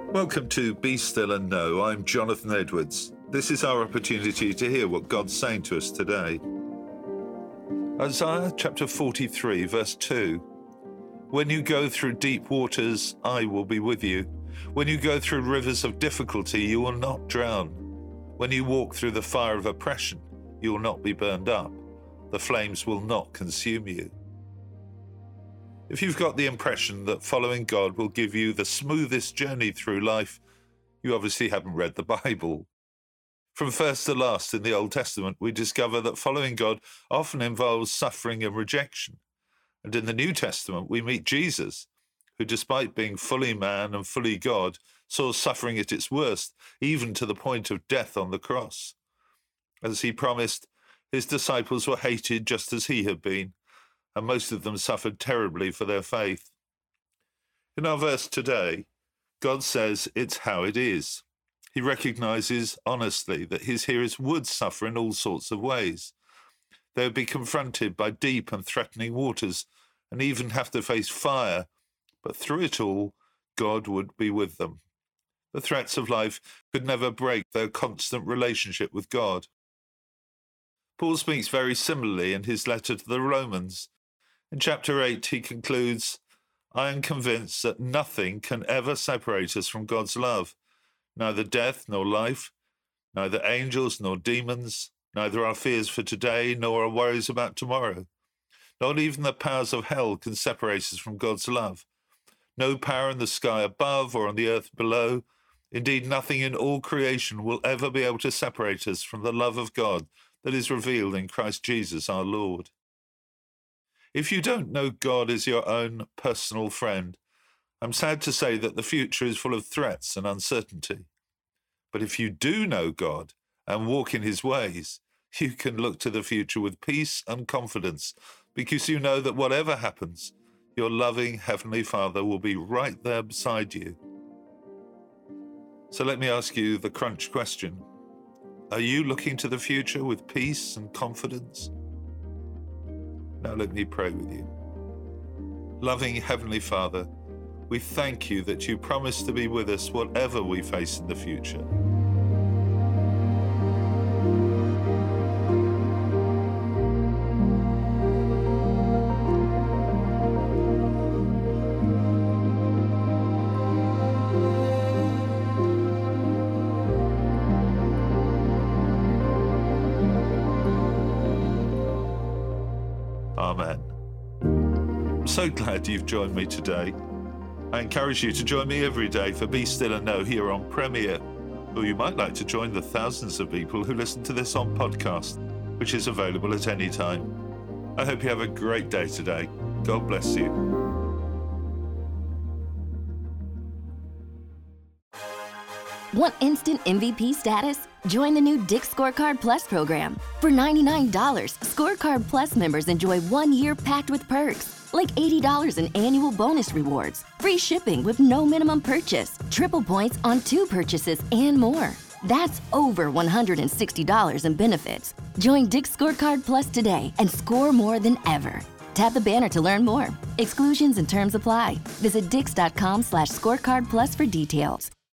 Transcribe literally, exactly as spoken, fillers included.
Welcome to Be Still and Know. I'm Jonathan Edwards. This is our opportunity to hear what God's saying to us today. Isaiah chapter forty-three, verse two. When you go through deep waters, I will be with you. When you go through rivers of difficulty, you will not drown. When you walk through the fire of oppression, you will not be burned up. The flames will not consume you. If you've got the impression that following God will give you the smoothest journey through life, you obviously haven't read the Bible. From first to last in the Old Testament, we discover that following God often involves suffering and rejection. And in the New Testament, we meet Jesus, who, despite being fully man and fully God, saw suffering at its worst, even to the point of death on the cross. As he promised, his disciples were hated just as he had been, and most of them suffered terribly for their faith. In our verse today, God says it's how it is. He recognizes honestly that his hearers would suffer in all sorts of ways. They would be confronted by deep and threatening waters and even have to face fire, but through it all, God would be with them. The threats of life could never break their constant relationship with God. Paul speaks very similarly in his letter to the Romans. In chapter eight, he concludes, I am convinced that nothing can ever separate us from God's love, neither death nor life, neither angels nor demons, neither our fears for today nor our worries about tomorrow. Not even the powers of hell can separate us from God's love. No power in the sky above or on the earth below, indeed nothing in all creation will ever be able to separate us from the love of God that is revealed in Christ Jesus our Lord. If you don't know God as your own personal friend, I'm sad to say that the future is full of threats and uncertainty. But if you do know God and walk in his ways, you can look to the future with peace and confidence, because you know that whatever happens, your loving Heavenly Father will be right there beside you. So let me ask you the crunch question. Are you looking to the future with peace and confidence? Now let me pray with you. Loving Heavenly Father, we thank you that you promise to be with us whatever we face in the future. Amen. I'm so glad you've joined me today. I encourage you to join me every day for Be Still and Know here on Premier, or you might like to join the thousands of people who listen to this on podcast, which is available at any time. I hope you have a great day today. God bless you. Want instant M V P status? Join the new Dick's Scorecard Plus program. For ninety-nine dollars, Scorecard Plus members enjoy one year packed with perks, like eighty dollars in annual bonus rewards, free shipping with no minimum purchase, triple points on two purchases, and more. That's over one hundred sixty dollars in benefits. Join Dick's Scorecard Plus today and score more than ever. Tap the banner to learn more. Exclusions and terms apply. Visit dix.com slash scorecard plus for details.